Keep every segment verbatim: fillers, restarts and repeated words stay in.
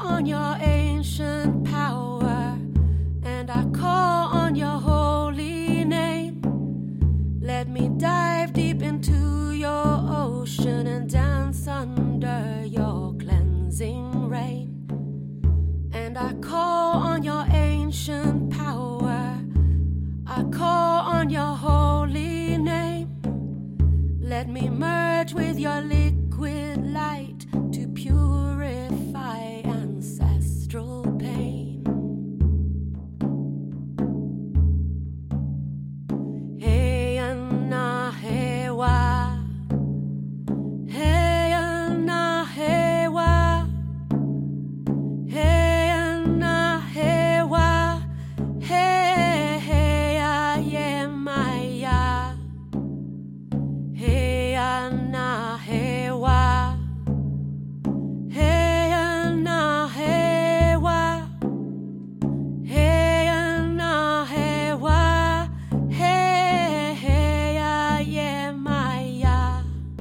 on your ancient power, and I call on your holy name. Let me dive deep into your ocean and dance under your cleansing rain. And I call on your ancient power, I call on your holy name. Let me merge with your liquid light to purify ancestral pain. Hey Anna, hey wa, hey Anna, hey wa, hey Anna, hey wa, hey hey ya yeah my ya, hey Anna, hey wa, hey Anna, hey wa, hey Anna, hey wa, hey hey ya yeah my ya.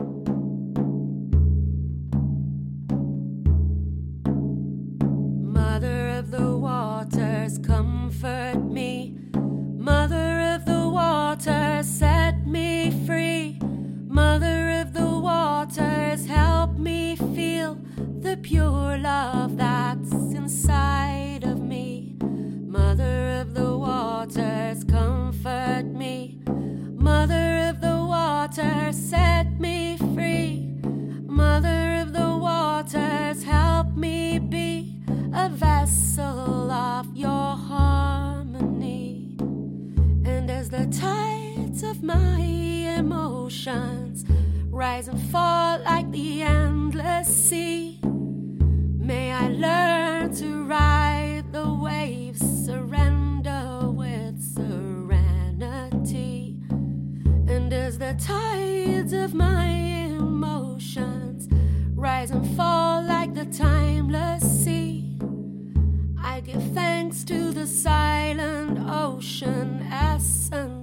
Mother of the waters, comfort me. Mother of the waters, set me free. Mother of the waters, help me feel the pure love that's inside of me. Mother of the waters, comfort me. Mother of the waters, set me free. Mother of the waters, help me be a vessel of your harmony. And as the tides of my emotions rise and fall like the endless sea, may I learn to ride the waves, surrender with serenity. And as the tides of my emotions rise and fall like the timeless sea, I give thanks to the silent ocean essence